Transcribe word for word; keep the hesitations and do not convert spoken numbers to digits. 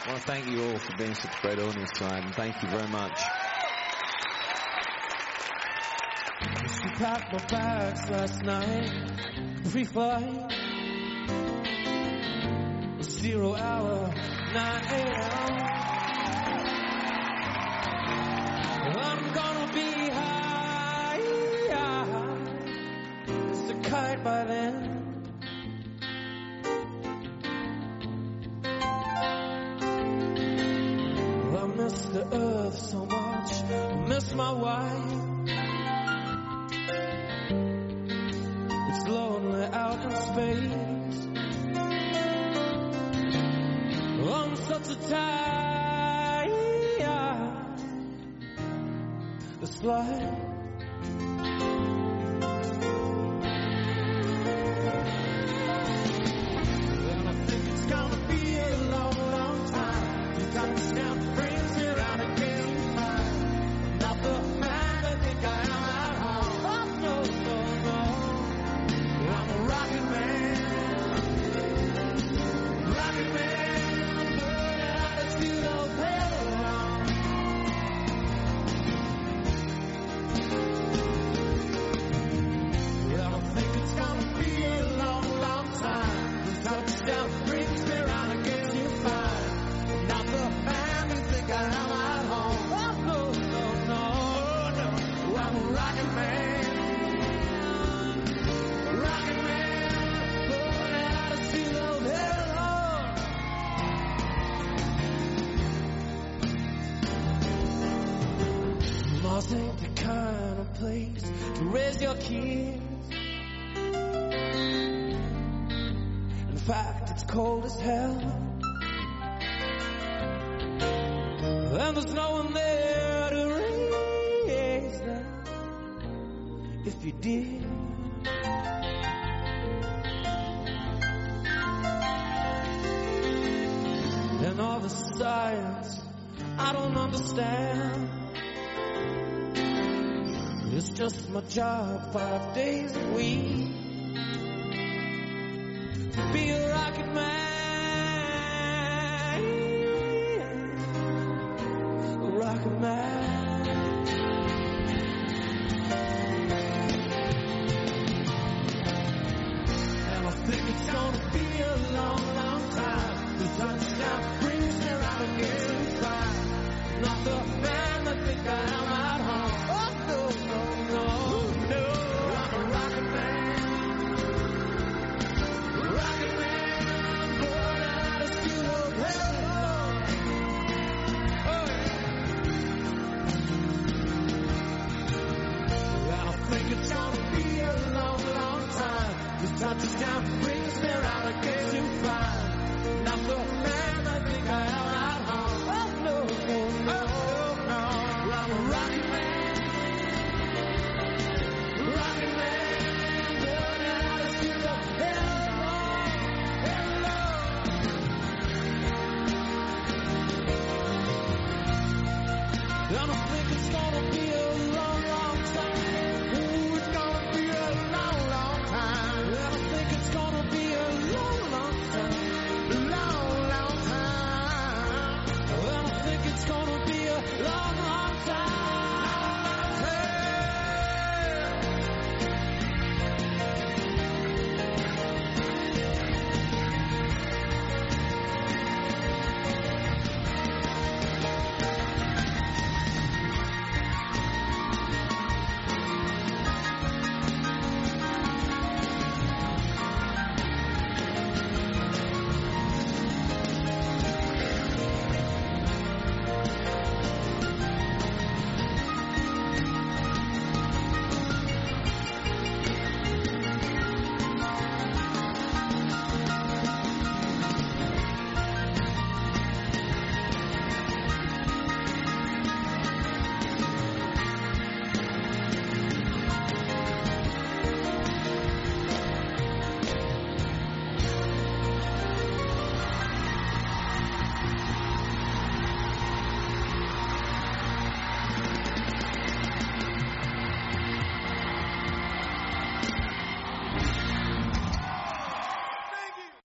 I want to thank you all for being such a great audience tonight, and thank you very much. She packed my bags last night, pre-flight, zero hour, nine a.m. I'm gonna be high, it's a kite by then. I miss the earth so much, I miss my wife. It's lonely out in space. I'm such a tired. Let's fly. Well, I think it's gonna be a long, long time. You got this down, brings me around again. I'm not the man I think I am at home. Oh, no, no, no. I'm a rocket man. Rocket man. I'm burning out the speed of hell. Well, I think it's gonna be a long, long time. The touchdown brings me around again to find I'm not the man you think I am at home. Oh, no, no, no, no. I'm a rocket man. Rocket man. Burning out the speed of hell. Mars ain't the kind of place to raise your kids. In fact, it's cold as hell. And there's no one there to raise them if you did. And all the science I don't understand. It's just my job five days a week to be a rocket man, a rocket man. And I think it's gonna be a long, long time. The touchdown brings me around again. Fine. Not the man I think I am at home. Oh, no, no, no, no. I'm a rocket man. Rocket man. Born out of steel of hell. Oh, yeah. I think it's gonna be a long, long time. The touchdown brings me around again.